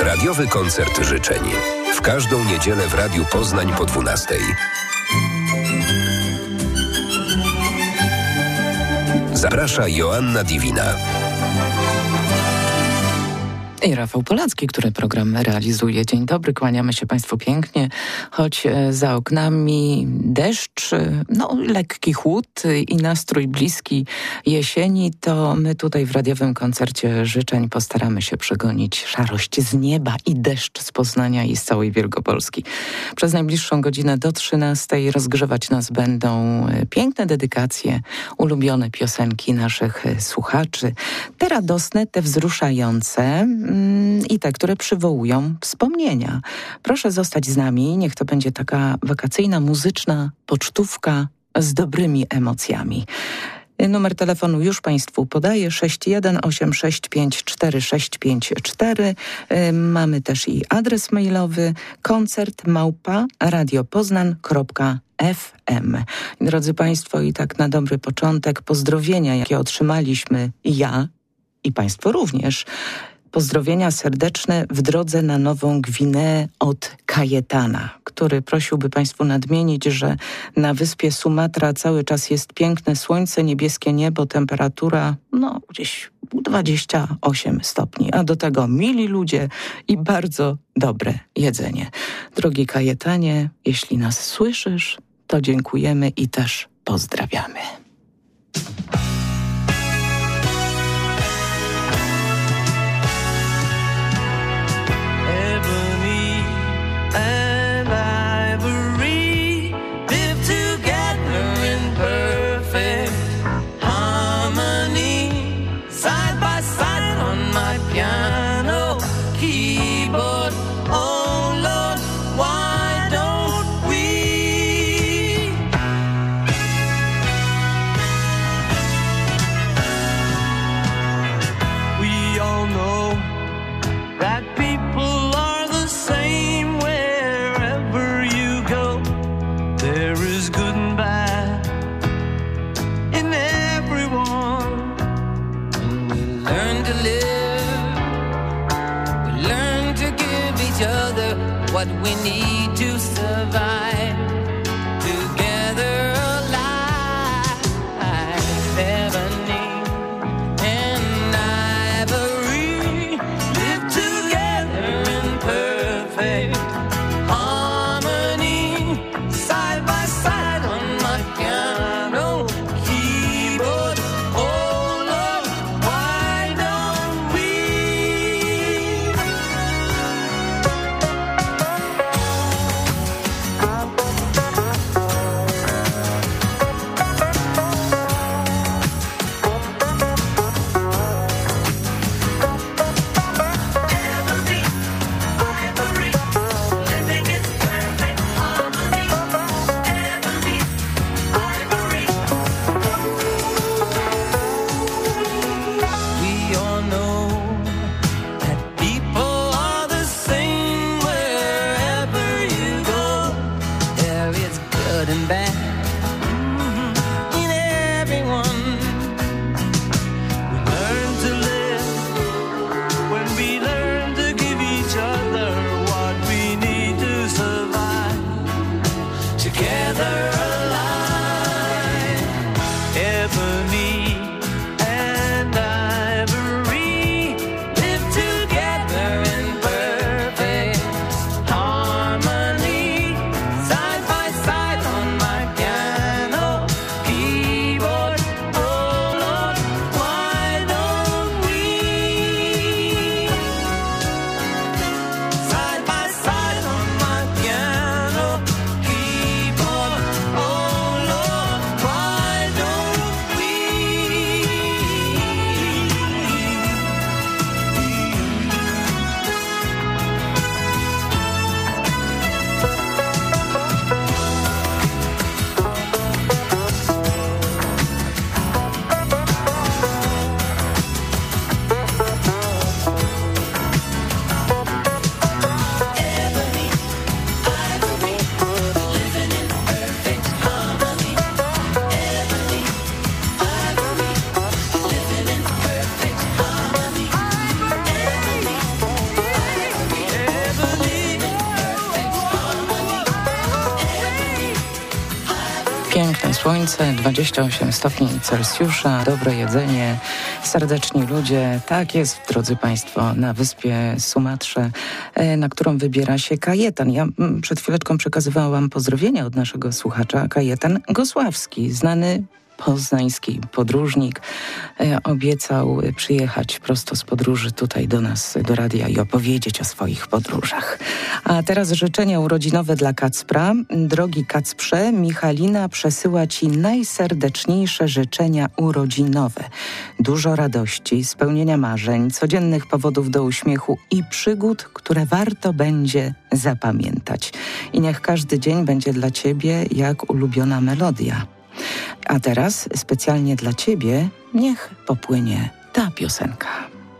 Radiowy koncert życzeń. W każdą niedzielę w Radiu Poznań po 12:00. Zaprasza Joanna Diwina. I Rafał Polacki, który program realizuje. Dzień dobry, kłaniamy się Państwu pięknie, choć za oknami deszcz, lekki chłód i nastrój bliski jesieni, to my tutaj w Radiowym Koncercie Życzeń postaramy się przegonić szarość z nieba i deszcz z Poznania i z całej Wielkopolski. Przez najbliższą godzinę do 13:00 rozgrzewać nas będą piękne dedykacje, ulubione piosenki naszych słuchaczy, te radosne, te wzruszające, i te, które przywołują wspomnienia. Proszę zostać z nami, niech to będzie taka wakacyjna, muzyczna pocztówka z dobrymi emocjami. Numer telefonu już Państwu podaję, 618654654. Mamy też i adres mailowy koncert@radiopoznan.fm. Drodzy Państwo, i tak na dobry początek pozdrowienia, jakie otrzymaliśmy ja i Państwo również. Pozdrowienia serdeczne w drodze na Nową Gwineę od Kajetana, który prosiłby Państwu nadmienić, że na wyspie Sumatra cały czas jest piękne słońce, niebieskie niebo, temperatura gdzieś 28 stopni, a do tego mili ludzie i bardzo dobre jedzenie. Drogi Kajetanie, jeśli nas słyszysz, to dziękujemy i też pozdrawiamy. What we need to survive together alive. Ebony and ivory live together in perfect harmony, side by side on my piano keyboard. Oh Lord, why don't we? słońce, 28 stopni Celsjusza, dobre jedzenie, serdeczni ludzie. Tak jest, drodzy Państwo, na wyspie Sumatrze, na którą wybiera się Kajetan. Ja przed chwileczką przekazywałam pozdrowienia od naszego słuchacza. Kajetan Gosławski, znany poznański podróżnik, obiecał przyjechać prosto z podróży tutaj do nas, do radia i opowiedzieć o swoich podróżach. A teraz życzenia urodzinowe dla Kacpra. Drogi Kacprze, Michalina przesyła Ci najserdeczniejsze życzenia urodzinowe. Dużo radości, spełnienia marzeń, codziennych powodów do uśmiechu i przygód, które warto będzie zapamiętać. I niech każdy dzień będzie dla Ciebie jak ulubiona melodia. A teraz specjalnie dla Ciebie niech popłynie ta piosenka.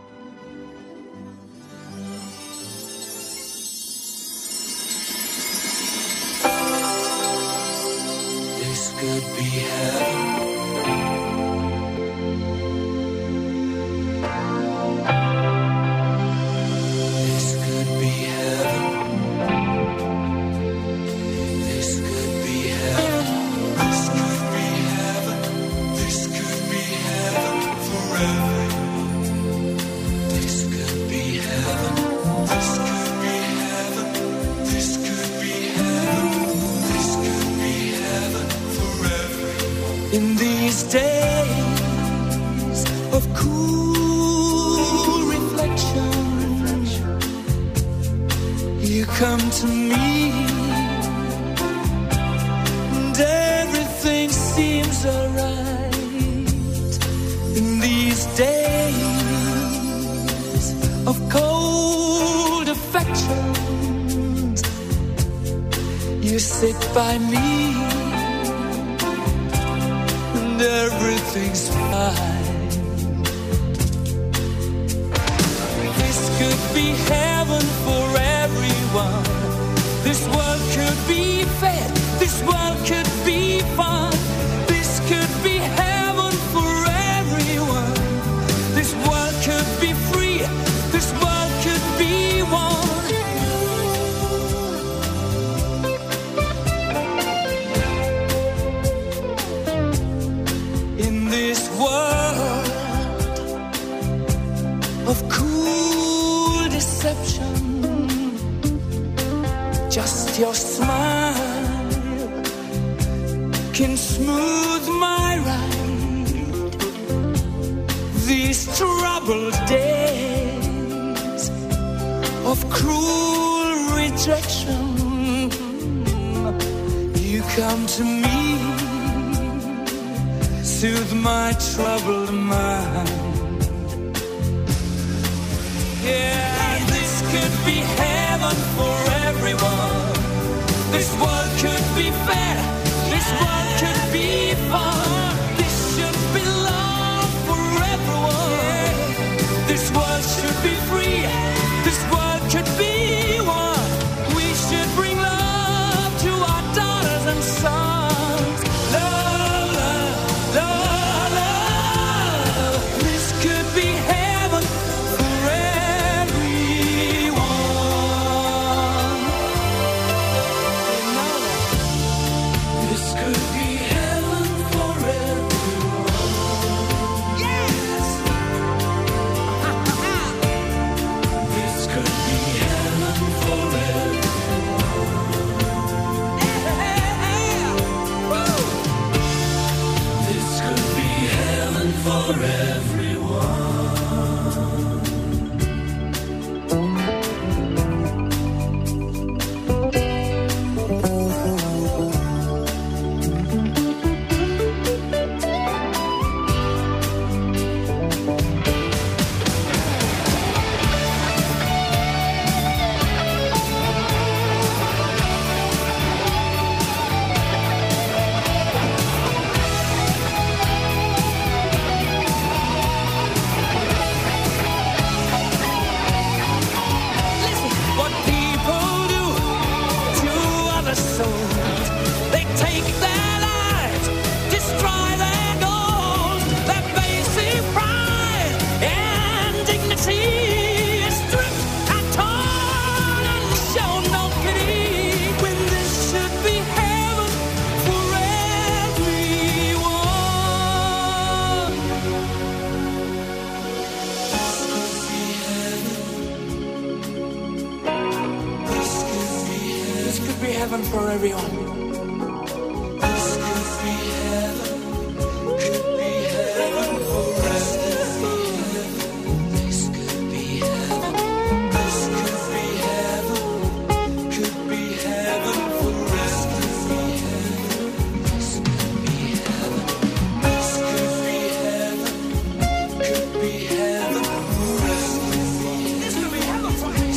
This could be heaven. This could be heaven. This could be heaven. In these days of cool reflection, you come to me and everything seems alright. In these days of cold affections, you sit by me and everything's fine. This could be heaven for everyone. This world could be fair. This world could be fun. This could be heaven for everyone. This world could be free. This world could be one. World of cool deception, just your smile can smooth my ride. These troubled days of cruel rejection, you come to me, soothe my troubled mind. Yeah, this could be heaven for everyone. This world could be fair. This world could be fun. This should be love for everyone. This world should be free. This world could be one. We should bring love to our daughters and sons. Love, love, love, love. This could be heaven for everyone. be heaven for everyone. This could be heaven. Could be heaven for everyone. This could be heaven. This could be heaven. Could be heaven for everyone. This could be heaven. This could be heaven. Could be heaven for everyone. This could be heaven for everyone.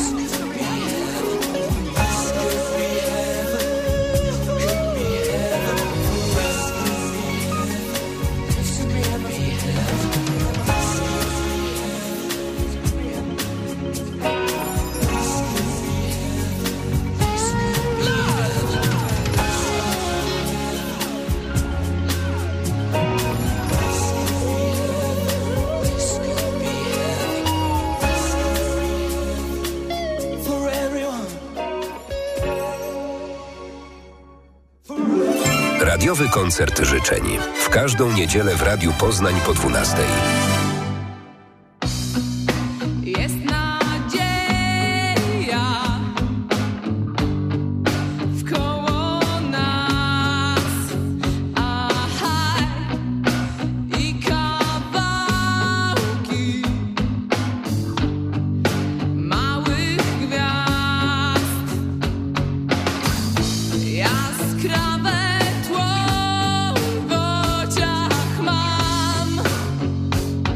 Radiowy koncert życzeń. W każdą niedzielę w Radiu Poznań po 12:00. Jest nadzieja wkoło nas, aha, i kawałki małych gwiazd, jaskrawe tło w oczach mam.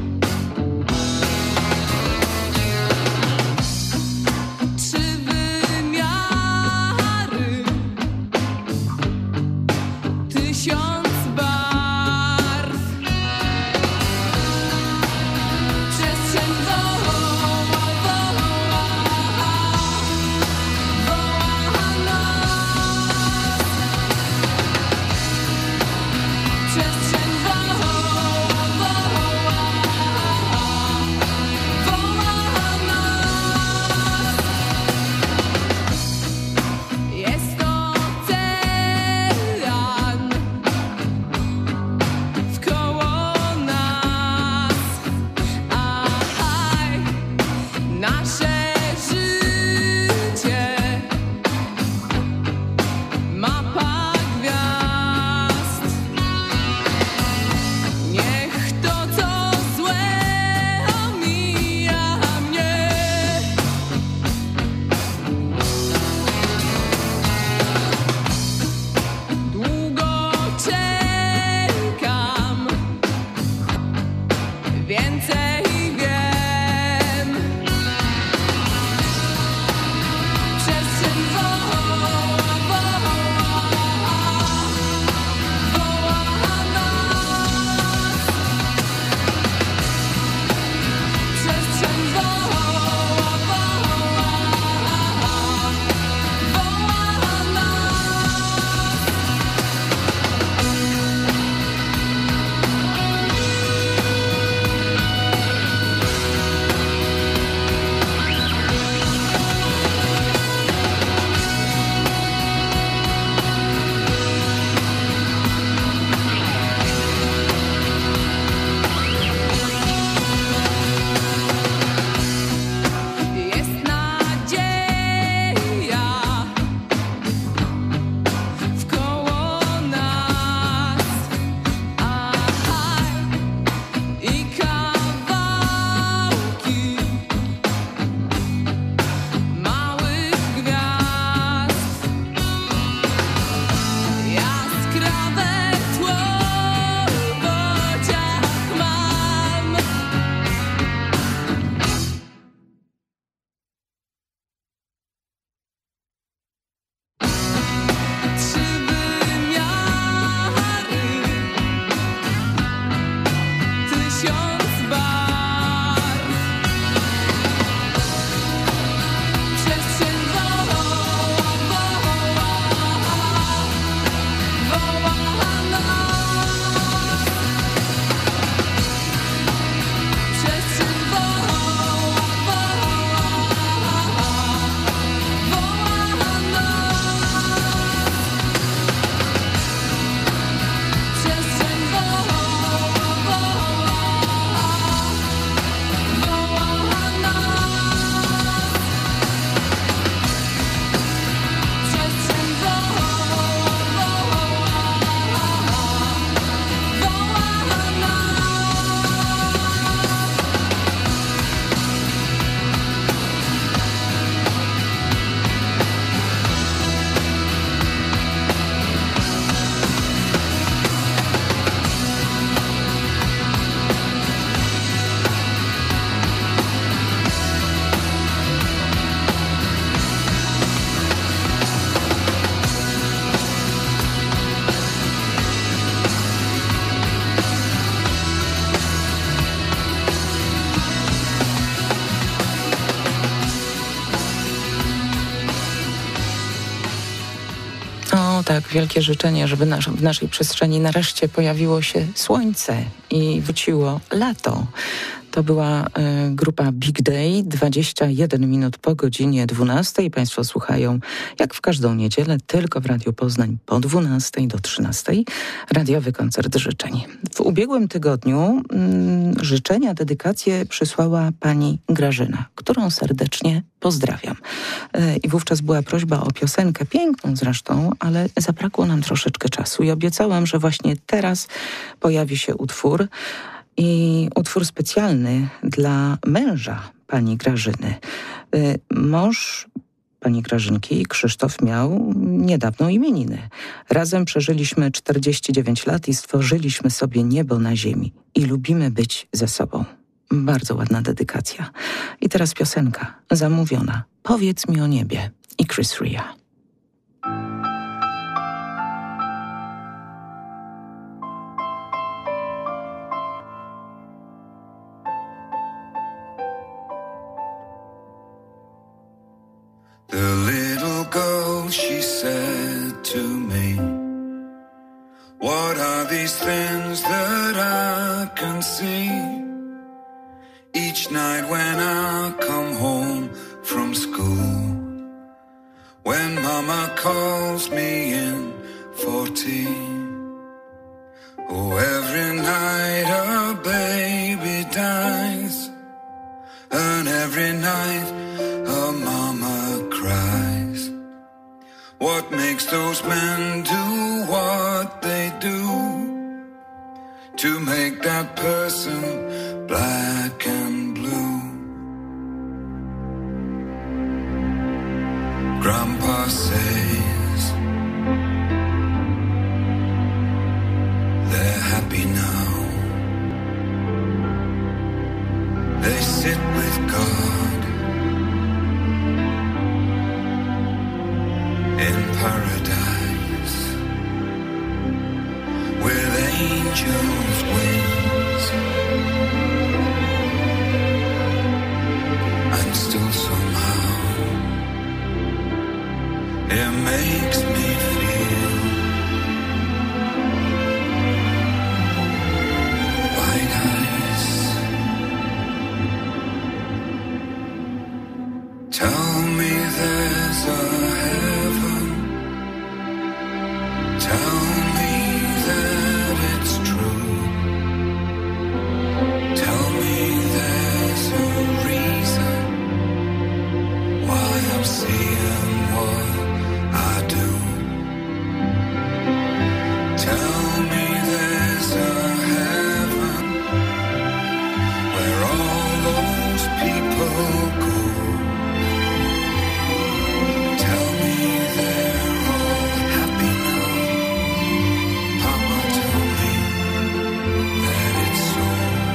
tak, wielkie życzenie, żeby w naszej przestrzeni nareszcie pojawiło się słońce i wróciło lato. To była grupa Big Day, 21 minut po godzinie 12. Państwo słuchają, jak w każdą niedzielę, tylko w Radiu Poznań po 12 do 13. Radiowy koncert życzeń. W ubiegłym tygodniu życzenia, dedykację przysłała pani Grażyna, którą serdecznie pozdrawiam. I wówczas była prośba o piosenkę, piękną zresztą, ale zabrakło nam troszeczkę czasu i obiecałam, że właśnie teraz pojawi się utwór. I utwór specjalny dla męża pani Grażyny. Mąż pani Grażynki, Krzysztof, miał niedawno imieniny. Razem przeżyliśmy 49 lat i stworzyliśmy sobie niebo na ziemi. I lubimy być ze sobą. Bardzo ładna dedykacja. I teraz piosenka zamówiona. Powiedz mi o niebie. I Chris Rea. The little girl, she said to me, what are these things that I can see? Each night when I come home from school, when mama calls me in for tea. Oh, every night a baby dies, and every night a mama cries. What makes those men do what they do to make that person black and blue? Grandpa says they're happy now. They sit with God in paradise with angels' wings, and still somehow it makes me feel white eyes. Tell me there's a heaven. Tell me that it's true. Tell me there's a reason why I'm seeing what I do. Tell me there's a heaven where all those people go. Tell me they're all happy now. Papa, tell me that it's so.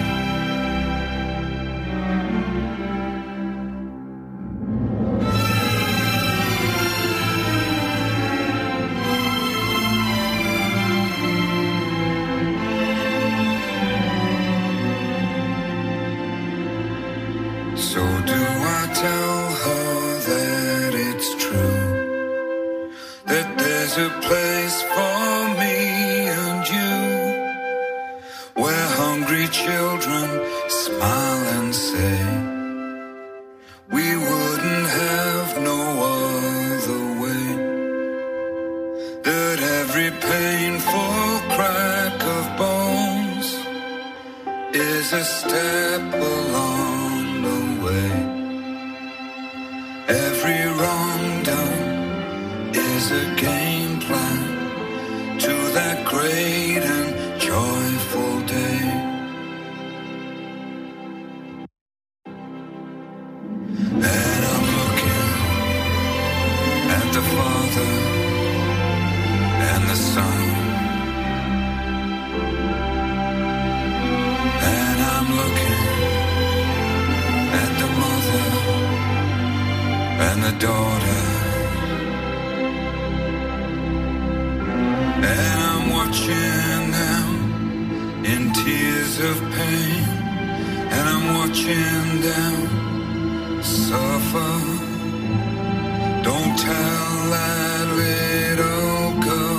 So do I tell her that it's true, that there's a place for me and you, where hungry children smile and say, we wouldn't have no other way, that every painful crack of bones is a step along the way. Every wrong done is a game plan to that great and joyful day. And I'm looking at the Father and the Son, and I'm looking at the Mother and the Daughter, and I'm watching them in tears of pain, and I'm watching them suffer. Don't tell that little girl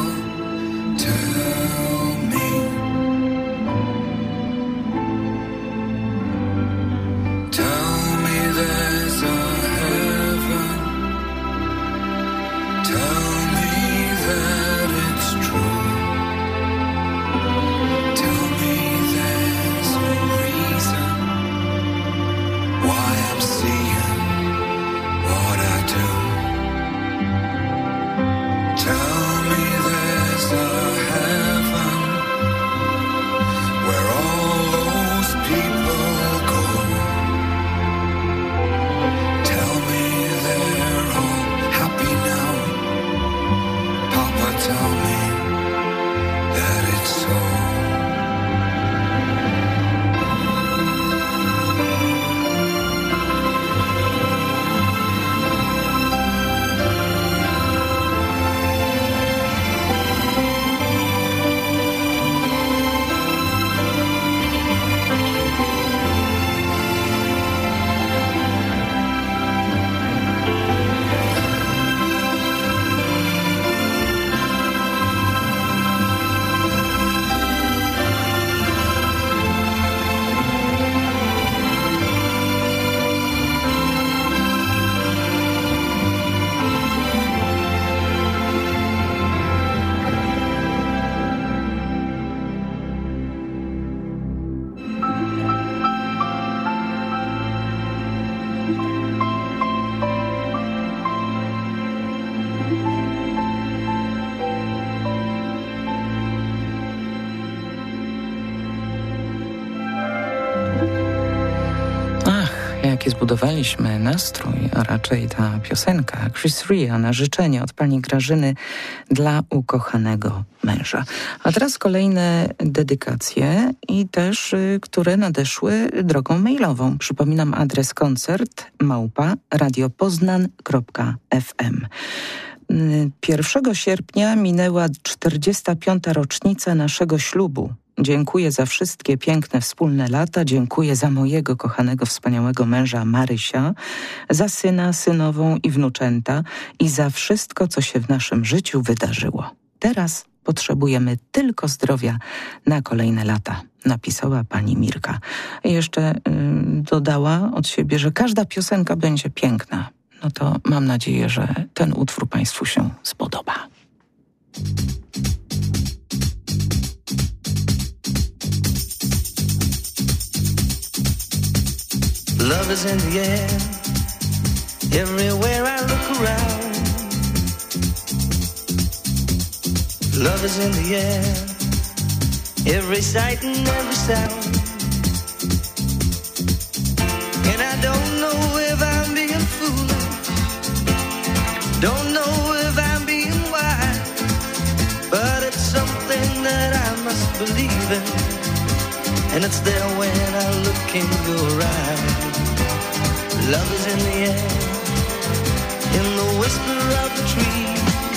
jaki zbudowaliśmy nastrój, a raczej ta piosenka Chris Rea na życzenie od pani Grażyny dla ukochanego męża. A teraz kolejne dedykacje i też, które nadeszły drogą mailową. Przypominam adres koncert@radiopoznan.fm. 1 sierpnia minęła 45. rocznica naszego ślubu. Dziękuję za wszystkie piękne wspólne lata, dziękuję za mojego kochanego, wspaniałego męża Marysia, za syna, synową i wnuczęta i za wszystko, co się w naszym życiu wydarzyło. Teraz potrzebujemy tylko zdrowia na kolejne lata, napisała pani Mirka. I jeszcze dodała od siebie, że każda piosenka będzie piękna. No to mam nadzieję, że ten utwór państwu się spodoba. Love is in the air, everywhere I look around. Love is in the air, every sight and every sound. And I don't know if I'm being foolish, don't know if I'm being wise, but it's something that I must believe in, and it's there when I look in your eyes. Love is in the air, in the whisper of the tree.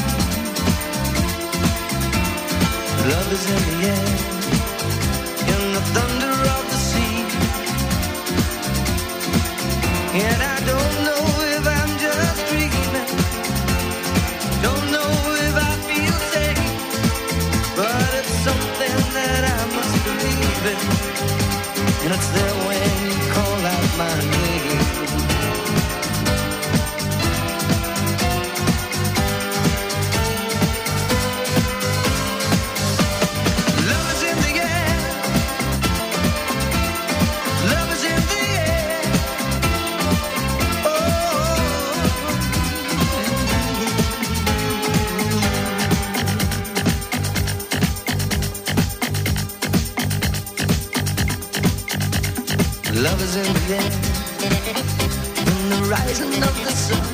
Love is in the air, in the thunder of the sea. And I don't know if I'm just dreaming, don't know if I feel safe, but it's something that I must believe in, and it's there when you call out my name. Love is in the air, in the rising of the sun.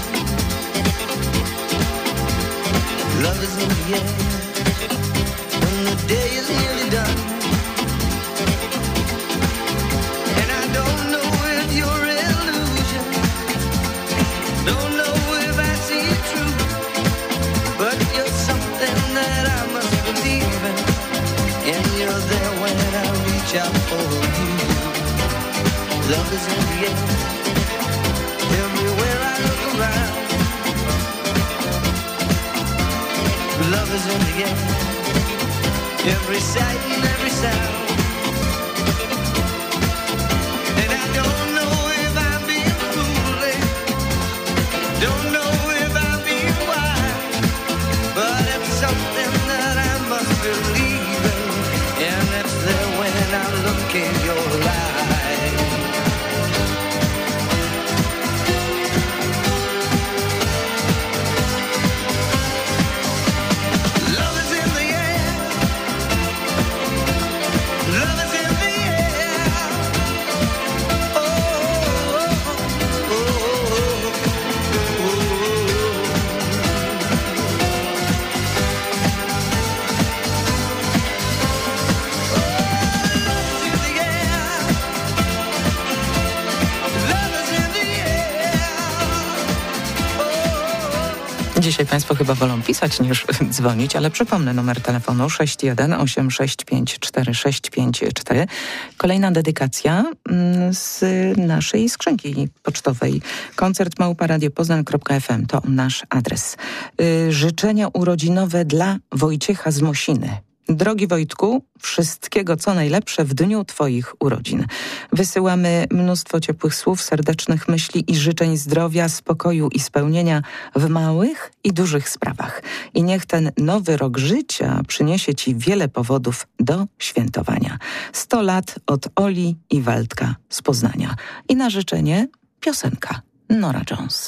Love is in the air, when the day is nearly done. And I don't know if you're illusion, don't know if I see it true, but you're something that I must believe in, and you're there when I reach out for you. Love is in the air, everywhere I look around. Love is in the air, every sight and every sound. And I don't know if I'm being foolish, don't know if I'm being wise, but it's something that I must believe in, and it's there when I look in your eyes. Dzisiaj państwo chyba wolą pisać niż dzwonić, ale przypomnę numer telefonu 618654654. Kolejna dedykacja z naszej skrzynki pocztowej. koncert@radiopoznan.fm to nasz adres. Życzenia urodzinowe dla Wojciecha z Mosiny. Drogi Wojtku, wszystkiego co najlepsze w dniu Twoich urodzin. Wysyłamy mnóstwo ciepłych słów, serdecznych myśli i życzeń zdrowia, spokoju i spełnienia w małych i dużych sprawach. I niech ten nowy rok życia przyniesie Ci wiele powodów do świętowania. 100 lat od Oli i Waldka z Poznania. I na życzenie piosenka Nora Jones.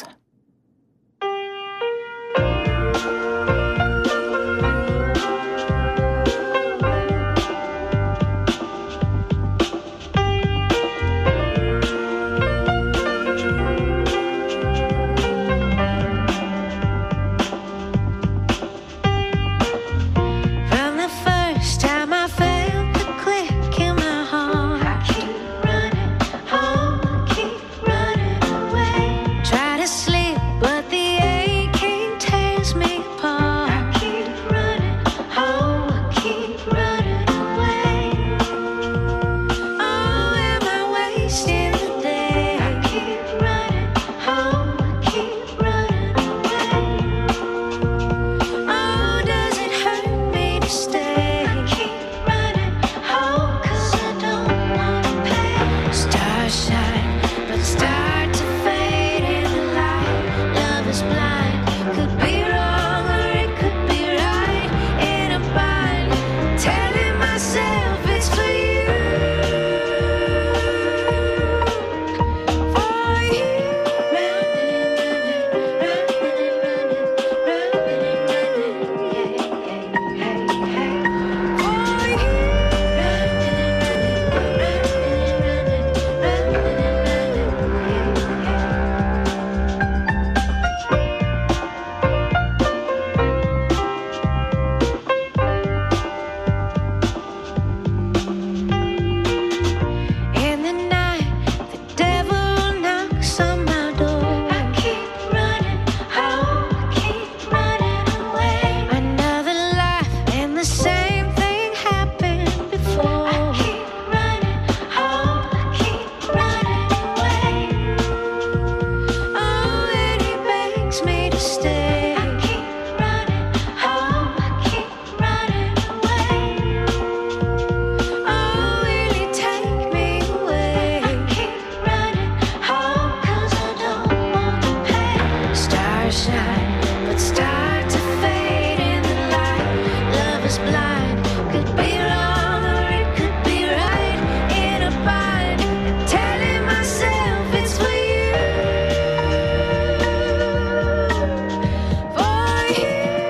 is blind. Could be wrong or it could be right. In a bind, telling myself it's for you. For you. In the night, the devil knocks on my door. I keep running home, I keep running away. Another life and the same thing happened before. I keep running home, I keep running away. Oh, and he begs me to stay. I keep running home, I keep running away. Oh, will you take me away? I keep running home 'cause I don't want to pay. Stars shine, but start to fade in the light. Love is blind, could be wrong or it could be right. In a bind, telling myself it's for you. For you.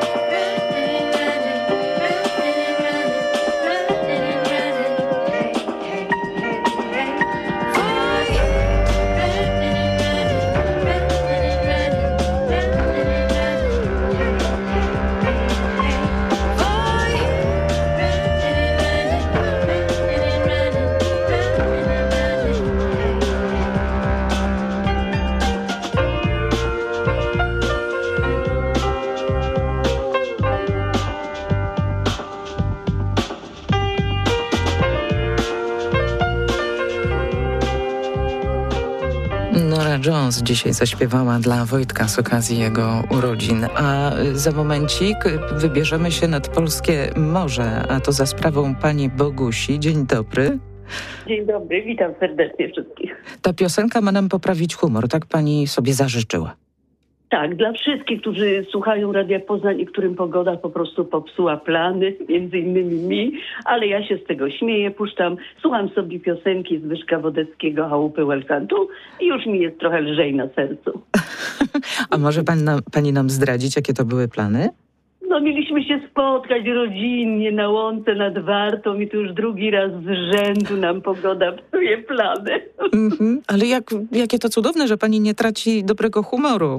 Norah Jones dzisiaj zaśpiewała dla Wojtka z okazji jego urodzin, a za momencik wybierzemy się nad polskie morze, a to za sprawą pani Bogusi. Dzień dobry. Dzień dobry, witam serdecznie wszystkich. Ta piosenka ma nam poprawić humor, tak pani sobie zażyczyła. Tak, dla wszystkich, którzy słuchają Radia Poznań i którym pogoda po prostu popsuła plany, między innymi mi, ale ja się z tego śmieję, słucham sobie piosenki Zbyszka Wodeckiego, Chałupy Welcome to i już mi jest trochę lżej na sercu. A może pani nam zdradzić, jakie to były plany? No mieliśmy się spotkać rodzinnie na łące nad Wartą i to już drugi raz z rzędu nam pogoda psuje plany. Ale jakie to cudowne, że pani nie traci dobrego humoru.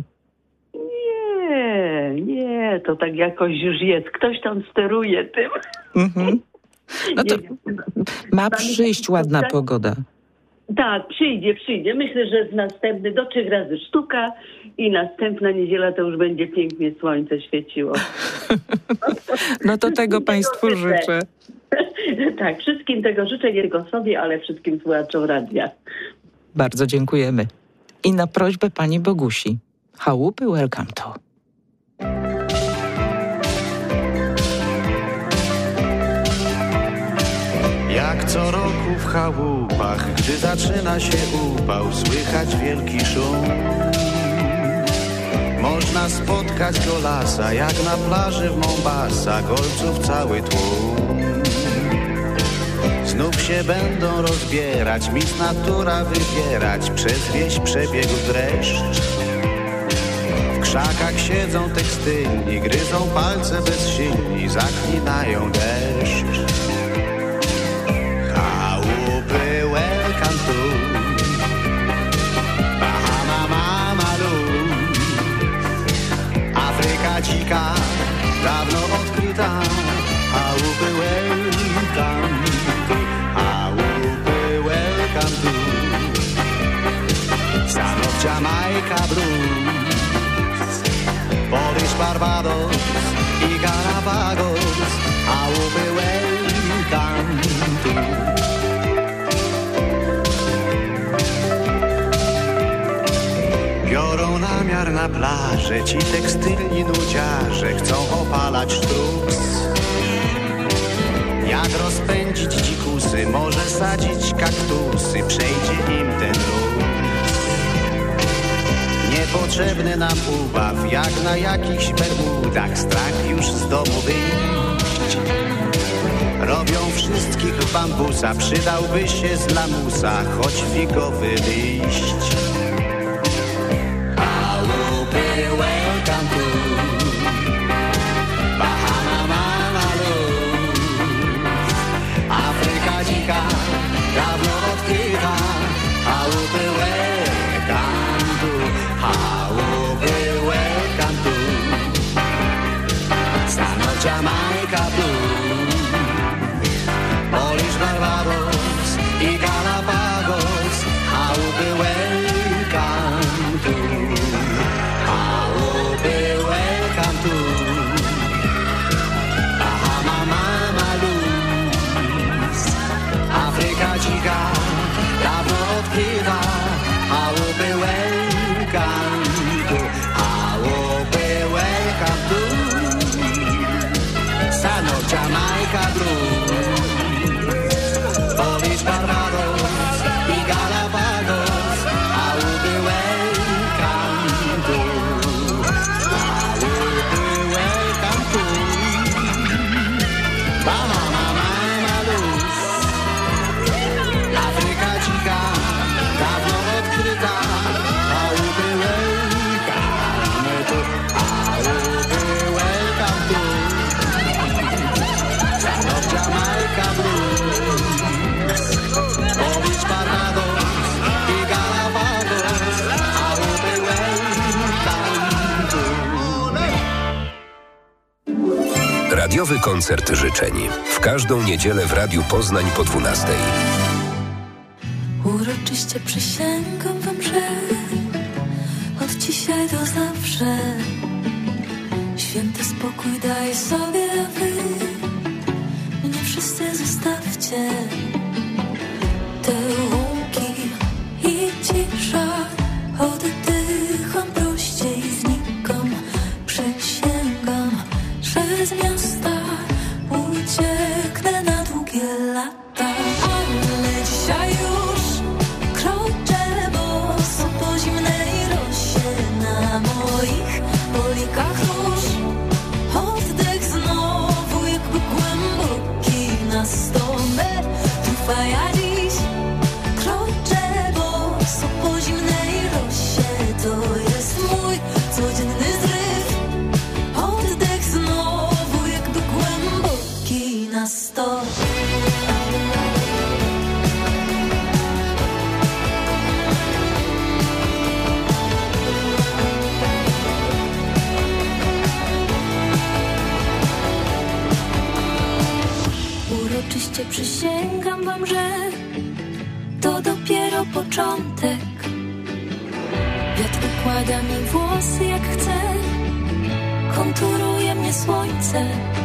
Nie, to tak jakoś już jest. Ktoś tam steruje tym. No to ma przyjść ładna pogoda. Tak, przyjdzie. Myślę, że do 3 razy sztuka i następna niedziela to już będzie pięknie słońce świeciło. No to tego państwu życzę. Tak, wszystkim tego życzę, nie tylko sobie, ale wszystkim słuchaczom radia. Bardzo dziękujemy. I na prośbę pani Bogusi. Chałupy Welcome to. Jak co roku w chałupach, gdy zaczyna się upał, słychać wielki szum. Można spotkać golasa, jak na plaży w Mombasa, golców cały tłum. Znów się będą rozbierać, mis natura wybierać, przez wieś przebiegł dreszcz. W krzakach siedzą tekstylni, gryzą palce bezsilni, zaklinają deszcz. Chałupy welcome to Bahama Mamalu. Afryka dzika, dawno odkryta. Chałupy welcome to, chałupy welcome to. Stanów Jamaica blues, Polish Barbados i Galapagos. Chałupy welcome to. Biorą namiar na plażę, ci tekstylni nudziarze chcą opalać sztruks. Jak rozpędzić dzikusy, może sadzić kaktusy, przejdzie im ten ruch. Nie Niepotrzebny nam ubaw, jak na jakichś Bermudach, strach już z domu wyjść. Robią wszystkich w bambusa, przydałby się z lamusa, choć figowy liść. Chałupy welcome to Bahama Mama Luz. Afryka dzika, dawno odkryta. Chałupy welcome to, chałupy welcome to Stano Jamaica Blues. Polish, Barbados i Galapagos, chałupy welcome to, chałupy welcome to Bahama Mama Luz. Afryka dzika, dawno odkryta, chałupy welcome to, chałupy welcome to Stano Jamaica Blues. Polish, Barbados i Galapagos, chałupy welcome to, chałupy welcome to Bahama Mama Luz. Afryka dzika, dawno odkryta, chałupy welcome to, chałupy welcome to Stano Jamaica Blues. Polish, Barbados i Galapagos, chałupy welcome to. Radiowy koncert życzeń. W każdą niedzielę w Radiu Poznań po 12:00. Uroczyście przysięgam wam, że od dzisiaj do zawsze święty spokój daję sobie, a wy mnie wszyscy zostawcie. Te łąki i cisza, oddycham prościej, znikam, przysięgam, że z miasta ucieknę na długie lata. Ale dzisiaj już kroczę boso po zimnej rosie, na moich polikach róż oddech znowu jakby głęboki na 100 metrów, a ja dziś kroczę boso po zimnej rosie. To jest mój codzienny zryw, oddech znowu jakby głęboki na 100. Uroczyście przysięgam wam, że to dopiero początek. Wiatr układa mi włosy jak chce, konturuje mnie słońce.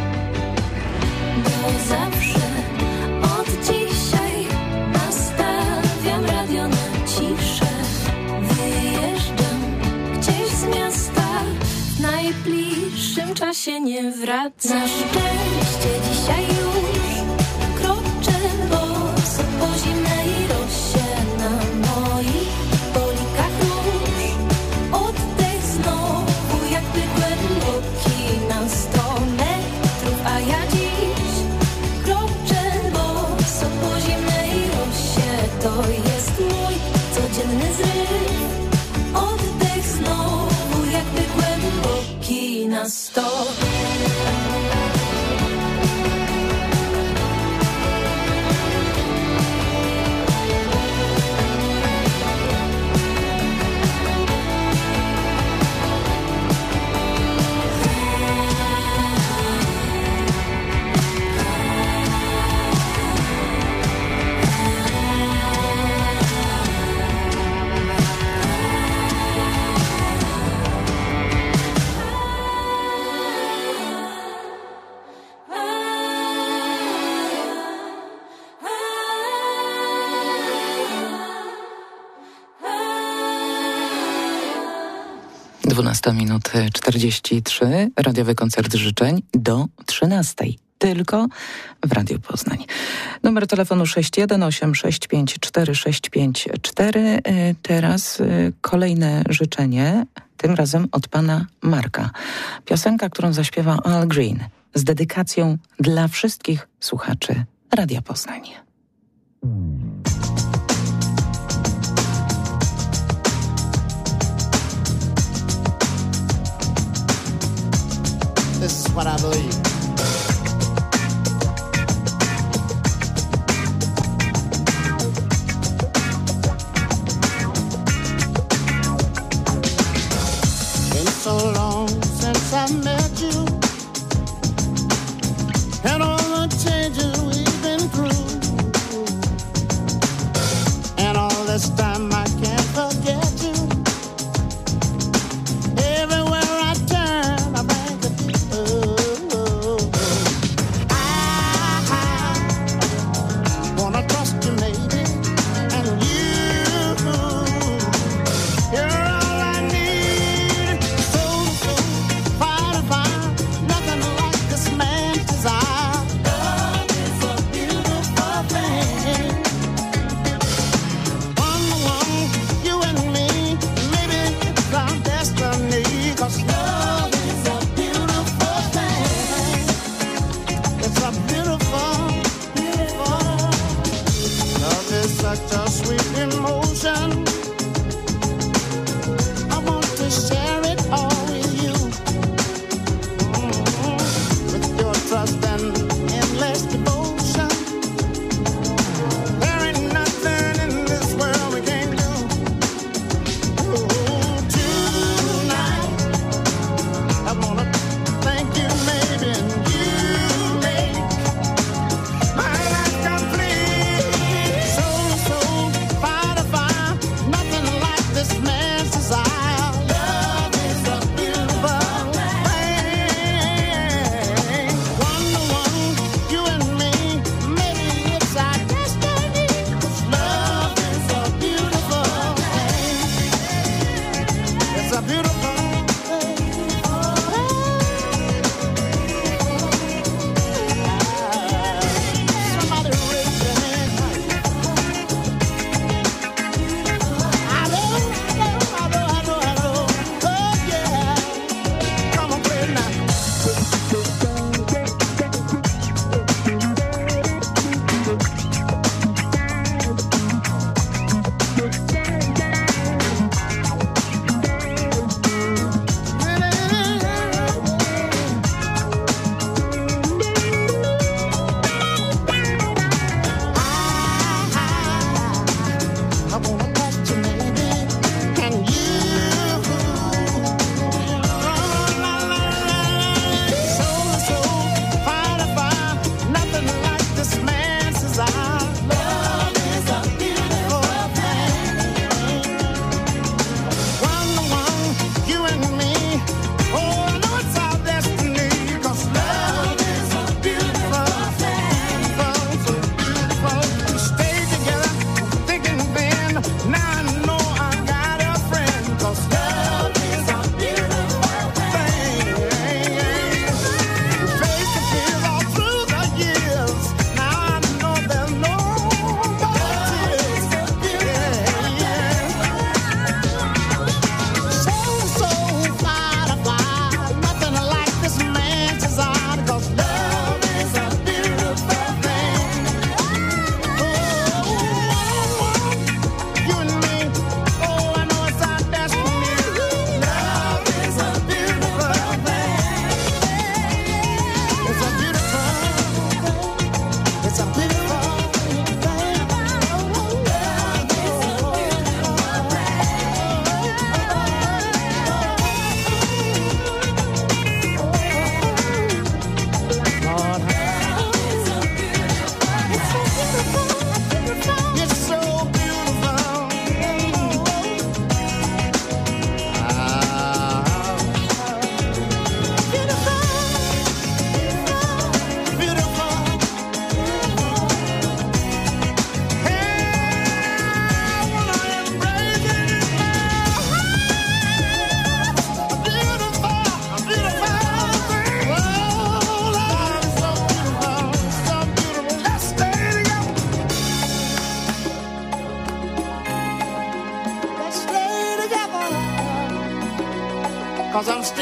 Bo zawsze od dzisiaj nastawiam radio na ciszę. Wyjeżdżam gdzieś z miasta, w najbliższym czasie nie wracam. Na szczęście dzisiaj już kroczę boso po zimnej rosie, na moich polikach róż oddech znowu jakby głęboki na 100 metrów, a ja dziś kroczę boso po zimnej rosie. To jest mój codzienny zryw, oddech znowu jakby głęboki na 100. Minut 43, radiowy koncert życzeń do 13:00. tylko w Radiu Poznań. Numer telefonu 618654654. Teraz kolejne życzenie, tym razem od pana Marka. Piosenka, którą zaśpiewa Al Green, z dedykacją dla wszystkich słuchaczy Radia Poznań. This is what I believe. Been so long since I met you, and all the changes we've been through, and all this time I can't forget you. Everywhere I turn, I think of you. I wanna trust you, maybe, and you're all I need. So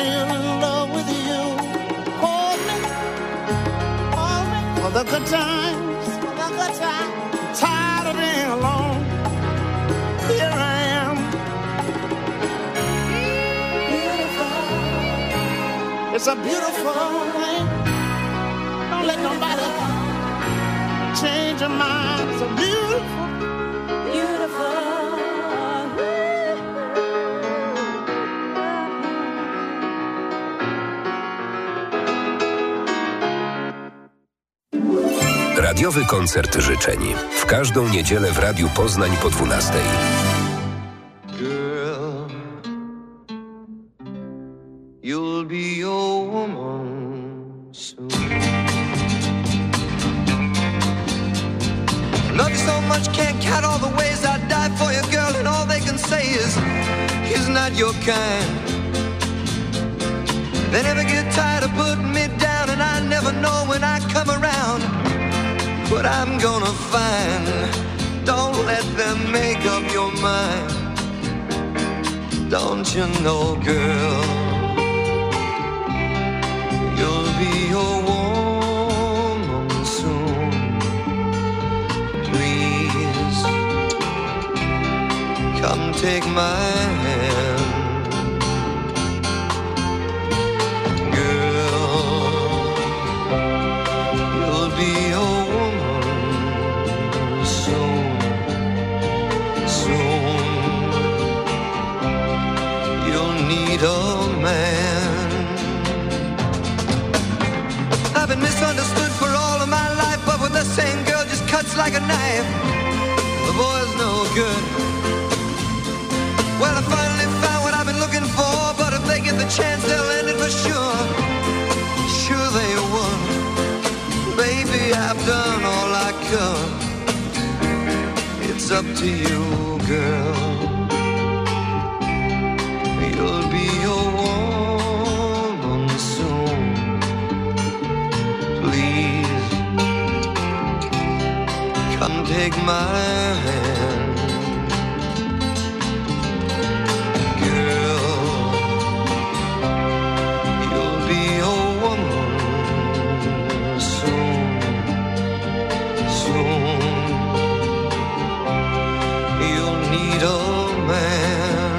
real in love with you. Hold me for the good times, tired of being alone. Here I am. It's a beautiful thing. Don't let nobody change your mind. It's a beautiful, beautiful. Radiowy koncert życzeń. W każdą niedzielę w Radiu Poznań po 12:00. Girl, you'll be your woman soon. Love you so much, can't count all the ways I'd die for you, girl, and all they can say is, he's not your kind. They never get tired of putting me down, and I never know when I come around what I'm gonna find. Don't let them make up your mind. Don't you know, girl, you'll be your woman soon. Please, come take my hand. Misunderstood for all of my life, but with the same girl just cuts like a knife. The boy's no good. Well, I finally found what I've been looking for, but if they get the chance, they'll end it for sure. Sure they would. Baby, I've done all I could. It's up to you, girl. You'll be your woman soon. Please, come take my hand. Girl, you'll be a woman soon, soon. You'll need a man.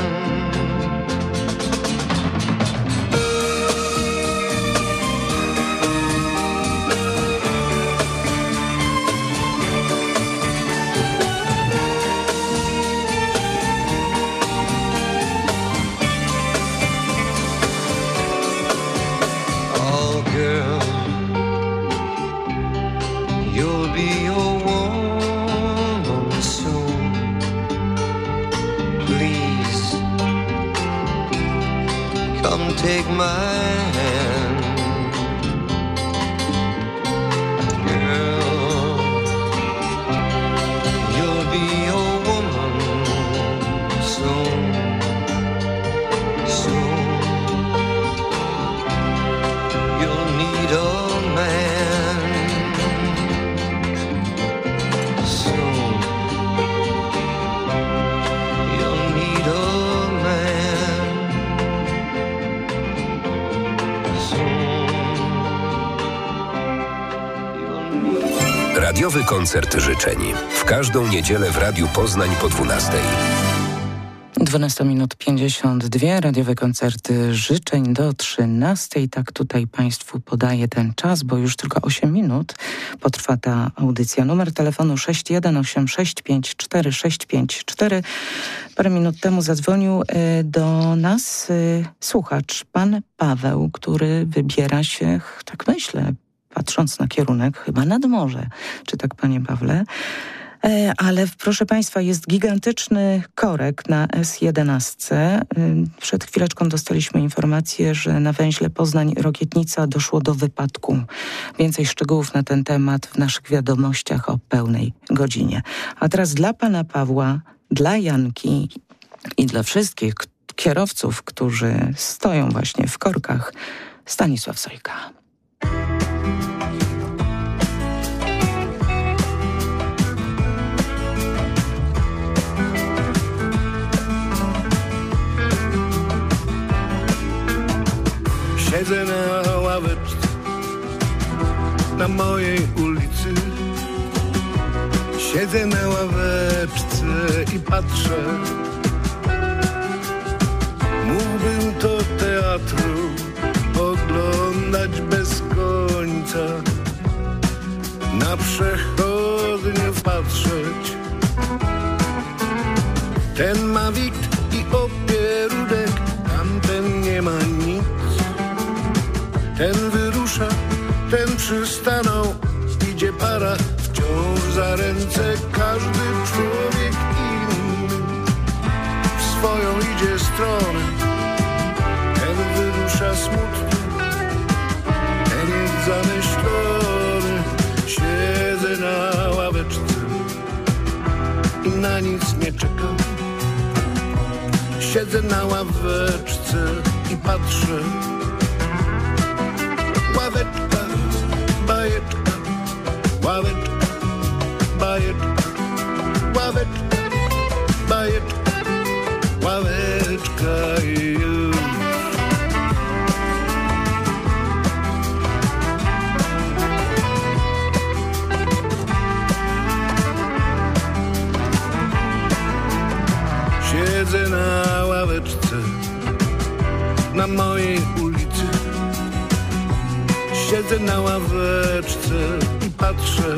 'Radiowy koncert życzeń. W każdą niedzielę w Radiu Poznań po 12:00. 12:52, radiowe koncerty życzeń do 13:00. Tak tutaj Państwu podaję ten czas, bo już tylko 8 minut potrwa ta audycja. Numer telefonu 618654654. Parę minut temu zadzwonił do nas słuchacz, pan Paweł, który wybiera się, tak myślę, patrząc na kierunek, chyba nad morze. Czy tak, panie Pawle? Ale proszę Państwa, jest gigantyczny korek na S11. Przed chwileczką dostaliśmy informację, że na węźle Poznań-Rokietnica doszło do wypadku. Więcej szczegółów na ten temat w naszych wiadomościach o pełnej godzinie. A teraz dla pana Pawła, dla Janki i dla wszystkich kierowców, którzy stoją właśnie w korkach, Stanisław Sojka. Siedzę na ławeczce na mojej ulicy. Siedzę na ławeczce i patrzę. Mógłbym to teatru oglądać bez końca, na przechodniów patrzeć. Ten ma wikt i opierudek, tamten nie ma nic. Ten wyrusza, ten przystanął, idzie para, wciąż za ręce każdy człowiek inny. W swoją idzie stronę, ten wyrusza smutny, ten jest zamyślony. Siedzę na ławeczce i na nic nie czekam. Siedzę na ławeczce i patrzę. Ławeczka, bajeczka, ławeczka, bajeczka, ławeczka, bajeczka, ławeczka i już. Siedzę na ławeczce na mojej ulicy. Siedzę na ławeczce i patrzę.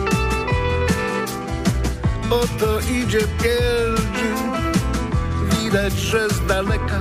Oto idzie pielgrzym, widać, że z daleka,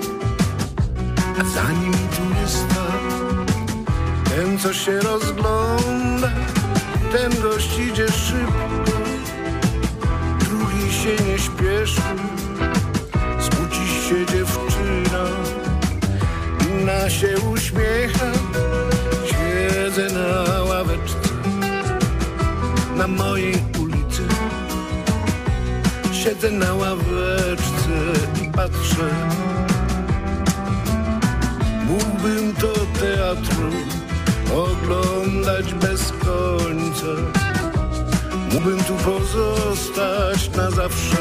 a za nim tu jest ten, co się rozgląda. Ten gość idzie szybko, drugi się nie śpieszy. Smuci się dziewczyna, inna się uśmiecha. Siedzę na ławeczce na mojej ulicy. Siedzę na ławeczce i patrzę. Mógłbym to teatru oglądać bez końca. Mógłbym tu pozostać na zawsze.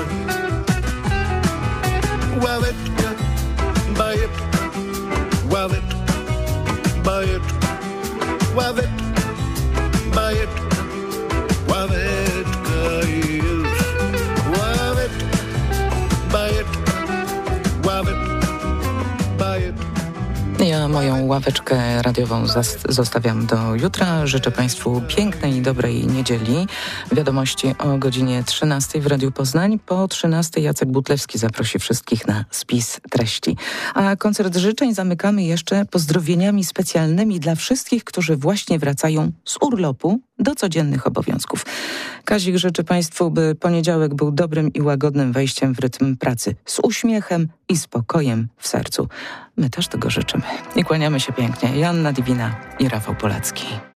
Ławeczka, bajeczka, ławeczka, bajeczka, ławeczka, bajeczka, ławeczka i już. Ławeczka, bajeczka, ławeczka, bajeczka. Ja moją ławeczkę radiową zostawiam do jutra. Życzę Państwu pięknej i dobrej niedzieli. Wiadomości o godzinie 13 w Radiu Poznań. Po 13 Jacek Butlewski zaprosi wszystkich na spis treści. A koncert życzeń zamykamy jeszcze pozdrowieniami specjalnymi dla wszystkich, którzy właśnie wracają z urlopu do codziennych obowiązków. Kazik życzy Państwu, by poniedziałek był dobrym i łagodnym wejściem w rytm pracy, z uśmiechem i spokojem w sercu. My też tego życzymy. I kłaniamy się pięknie. Joanna Diwina i Rafał Polacki.